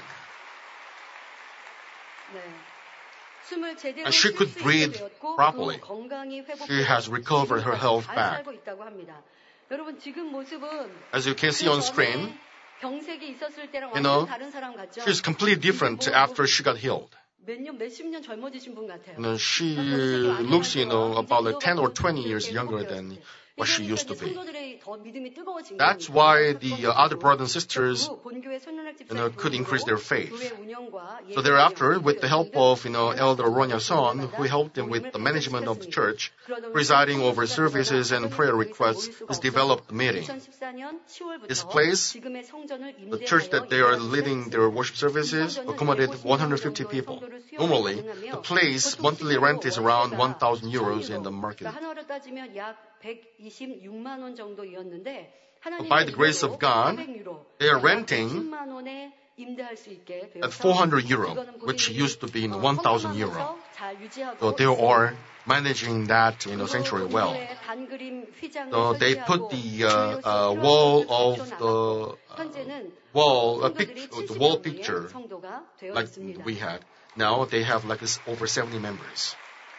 네. 숨을 제대로 And she 쉴 could 수 있게 breathe 되었고 properly. 그 건강이 She has recovered her health 잘 back. 살고 있다고 합니다. 여러분 지금 모습은 As you can see on screen, 병색이 있었을 때랑 you 완전 know, 다른 사람 같죠? she's completely different after she got healed. 몇 년, 몇십 년 젊어지신 분 같아요. You know, she looks, you know, about like ten or twenty years younger than what she used to be. That's why the uh, other brothers and sisters, you know, could increase their faith. So thereafter, with the help of, you know, Elder Ronya Son, who helped him with the management of the church, presiding over services and prayer requests, has developed the meeting. This place, the church that they are leading their worship services, accommodated one hundred fifty people. Normally, the place monthly rent is around one thousand euros in the market. But by the grace of God, they are renting at four hundred euro, which used to be in one thousand euro. So they are managing that, you know, sanctuary well. So they put the uh, uh, wall of the uh, wall, a pic- the wall picture like we had. Now they have like over seventy members.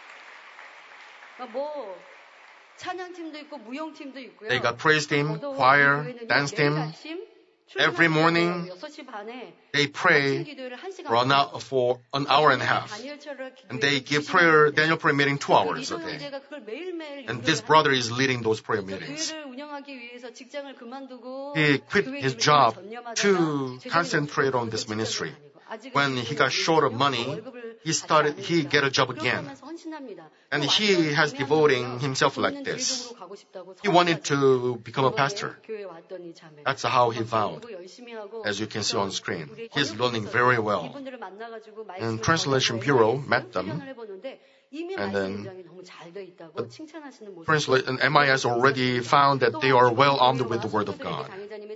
They got praise team, choir, dance team. Every morning, they pray for an, hour, for an hour and a half. And they give prayer, Daniel prayer meeting two hours a day. And this brother is leading those prayer meetings. He quit his job to concentrate on this ministry. When he got short of money, he started, he get a job again. And he has devoting himself like this. He wanted to become a pastor. That's how he vowed. As you can see on screen, he's learning very well. And Translation Bureau met them. And then translate, and M I S already found that they are well armed with the Word of God.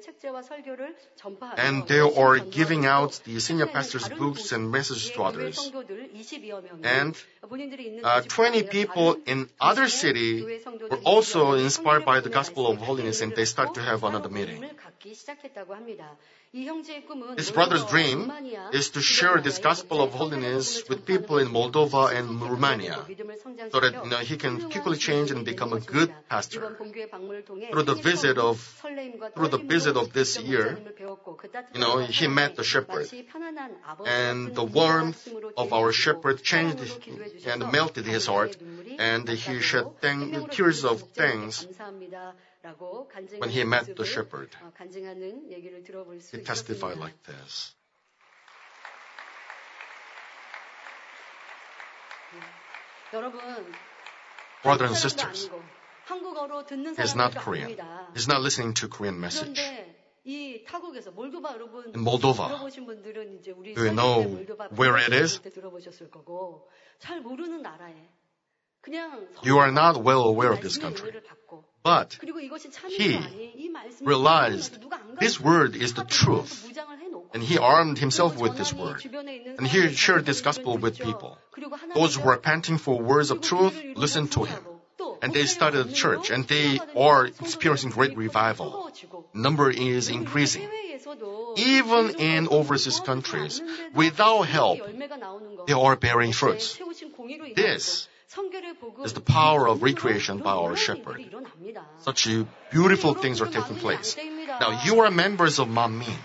And they are giving out the senior pastors' books and messages to others. And uh, twenty people in other city were also inspired by the gospel of holiness, and they start to have another meeting. His brother's dream is to share this gospel of holiness with people in Moldova and Romania, so that, you know, he can quickly change and become a good pastor. Through the visit of through the visit of this year, you know, he met the shepherd, and the warmth of our shepherd changed and melted his heart, and he shed thank, tears of thanks when he met the shepherd. He testified like this. Brothers and sisters, he's not Korean. He's not listening to Korean message. In Moldova, do you know where it is? You are not well aware of this country. But he realized this word is the truth. And he armed himself with this word. And he shared this gospel with people. Those who are panting for words of truth, listened to him. And they started a church, and they are experiencing great revival. Number is increasing. Even in overseas countries, without help, they are bearing fruits. This is the power of recreation by our shepherd. Such beautiful things are taking place. Now, you are members of Manmin.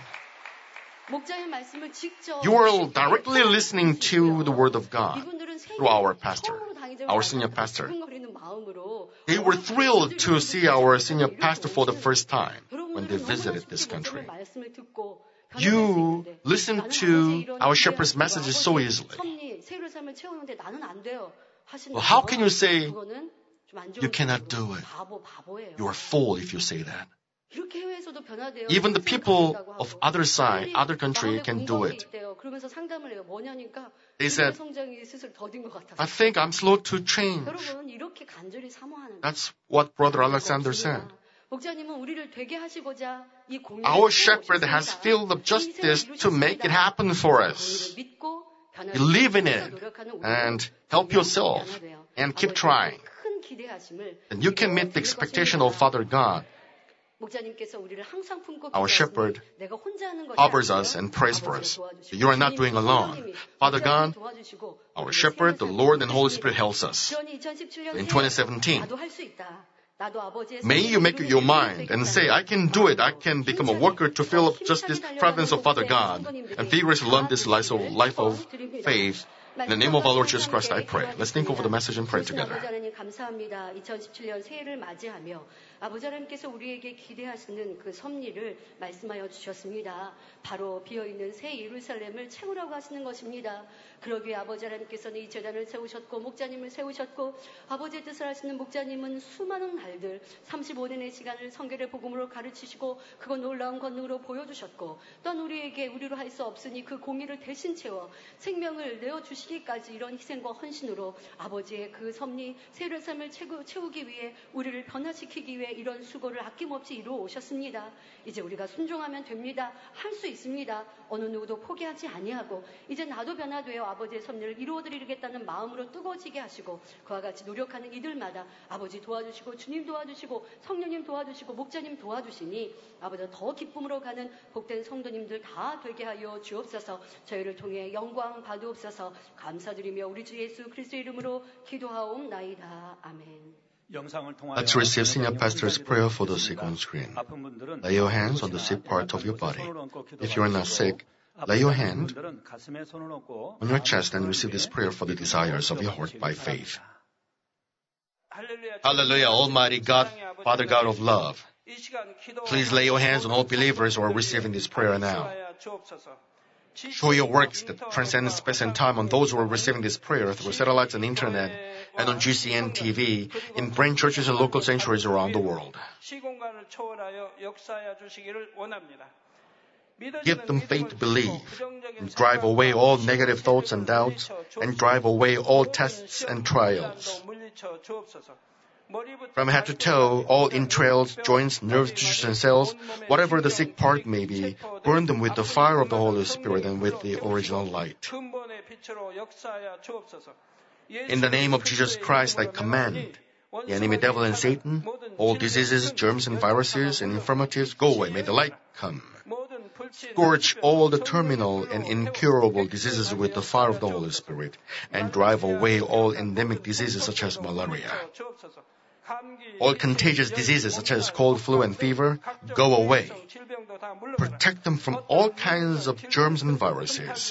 You are directly listening to the Word of God through our pastor, our senior pastor. They were thrilled to see our senior pastor for the first time when they visited this country. You listen to our shepherd's messages so easily. Well, how can you say you cannot do it? You are a fool if you say that. Even the people of other side, other country can do it. They said, I think I'm slow to change. That's what Brother Alexander said. Our shepherd has filled up justice to make it happen for us. Believe in it and help yourself and keep trying. And you can meet the expectation of Father God. Our shepherd hovers us and prays for us. You are not doing alone. Father God, our shepherd, the Lord and Holy Spirit helps us. In twenty seventeen, may you make your mind and say, I can do it. I can become a worker to fill up just this province of Father God and vigorously learn this life of, life of faith. In the name of our Lord Jesus Christ, I pray. Let's think over the message and pray together. 아버지 하나님께서 우리에게 기대하시는 그 섭리를 말씀하여 주셨습니다. 바로 비어있는 새 예루살렘을 채우라고 하시는 것입니다. 그러기에 아버지 하나님께서는 이 제단을 세우셨고 목자님을 세우셨고 아버지의 뜻을 하시는 목자님은 수많은 날들 삼십오 년의 시간을 성결의 복음으로 가르치시고 그거 놀라운 권능으로 보여주셨고 또한 우리에게 우리로 할 수 없으니 그 공의를 대신 채워 생명을 내어주시기까지 이런 희생과 헌신으로 아버지의 그 섭리 새 예루살렘을 채우기 위해 우리를 변화시키기 위해 이런 수고를 아낌없이 이루어 오셨습니다. 이제 우리가 순종하면 됩니다. 할 수 있습니다. 어느 누구도 포기하지 아니하고 이제 나도 변화되어 아버지의 섭리를 이루어드리겠다는 마음으로 뜨거워지게 하시고 그와 같이 노력하는 이들마다 아버지 도와주시고 주님 도와주시고 성령님 도와주시고 목자님 도와주시니 아버지 더 기쁨으로 가는 복된 성도님들 다 되게 하여 주옵소서. 저희를 통해 영광 받으옵소서. 감사드리며 우리 주 예수 그리스도의 이름으로 기도하옵나이다. 아멘. Let's receive Senior Pastor's prayer for the sick on screen. Lay your hands on the sick part of your body. If you are not sick, lay your hand on your chest and receive this prayer for the desires of your heart by faith. Hallelujah, Almighty God, Father God of love. Please lay your hands on all believers who are receiving this prayer now. Show your works that transcend space and time on those who are receiving this prayer through satellites and internet and on G C N T V in brain churches and local sanctuaries around the world. Give them faith to believe, and drive away all negative thoughts and doubts, and drive away all tests and trials. From head to toe, all entrails, joints, nerves, tissues, and cells, whatever the sick part may be, burn them with the fire of the Holy Spirit and with the original light. In the name of Jesus Christ, I command the enemy devil and Satan, all diseases, germs, and viruses, and infirmities, go away. May the light come. Scorch all the terminal and incurable diseases with the fire of the Holy Spirit, and drive away all endemic diseases such as malaria. All contagious diseases such as cold, flu, and fever, go away. Protect them from all kinds of germs and viruses.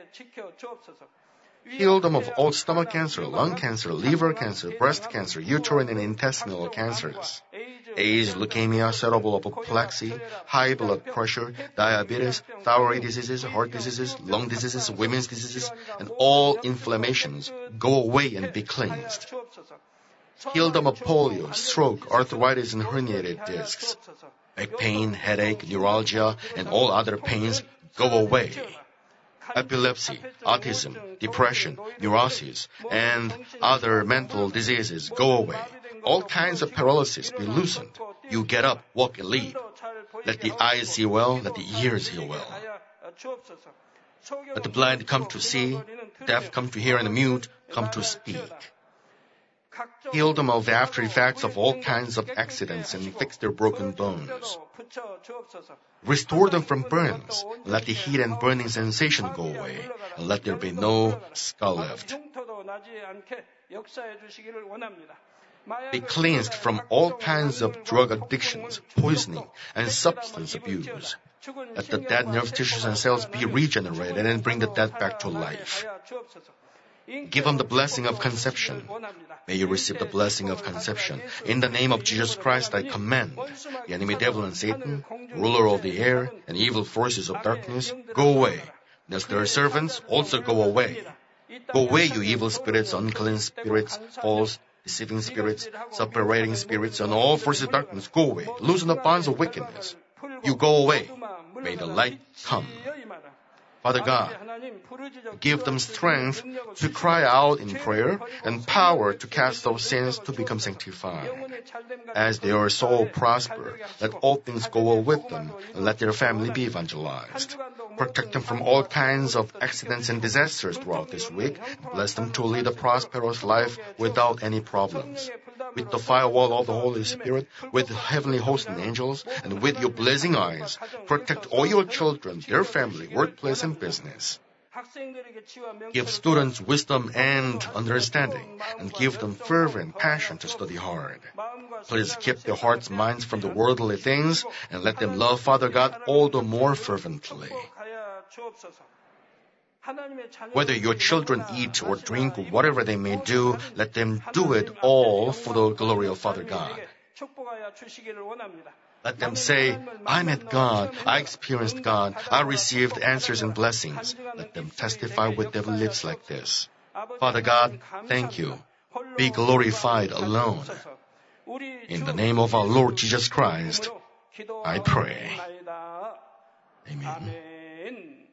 Heal them of all stomach cancer, lung cancer, liver cancer, breast cancer, uterine and intestinal cancers, AIDS, leukemia, cerebral apoplexy, high blood pressure, diabetes, thyroid diseases, heart diseases, lung diseases, women's diseases, and all inflammations, go away and be cleansed. Heal them of polio, stroke, arthritis, and herniated discs. Back pain, headache, neuralgia, and all other pains, go away. Epilepsy, autism, depression, neuroses, and other mental diseases, go away. All kinds of paralysis be loosened. You get up, walk, and lead. Let the eyes see well, let the ears hear well. Let the blind come to see, deaf come to hear, and the mute come to speak. Heal them of the after effects of all kinds of accidents and fix their broken bones. Restore them from burns. Let the heat and burning sensation go away. And let there be no scar left. Be cleansed from all kinds of drug addictions, poisoning, and substance abuse. Let the dead nerve tissues and cells be regenerated and bring the dead back to life. Give them the blessing of conception. May you receive the blessing of conception. In the name of Jesus Christ, I command the enemy devil and Satan, ruler of the air, and evil forces of darkness, go away. As their servants, also go away. Go away, you evil spirits, unclean spirits, false Deceiving spirits, separating spirits, and all forces of darkness, go away. Loosen the bonds of wickedness. You go away. May the light come. Father God, give them strength to cry out in prayer and power to cast those sins to become sanctified. As their soul prosper, let all things go well with them and let their family be evangelized. Protect them from all kinds of accidents and disasters throughout this week. Bless them to lead a prosperous life without any problems. With the firewall of the Holy Spirit, with heavenly hosts and angels, and with your blazing eyes, protect all your children, their family, workplace, and business. Give students wisdom and understanding, and give them fervor and passion to study hard. Please keep their hearts and minds from the worldly things, and let them love Father God all the more fervently. Whether your children eat or drink or whatever they may do, let them do it all for the glory of Father God. Let them say, I met God, I experienced God, I received answers and blessings. Let them testify with their lips like this. Father God, thank you. Be glorified alone. In the name of our Lord Jesus Christ, I pray. Amen.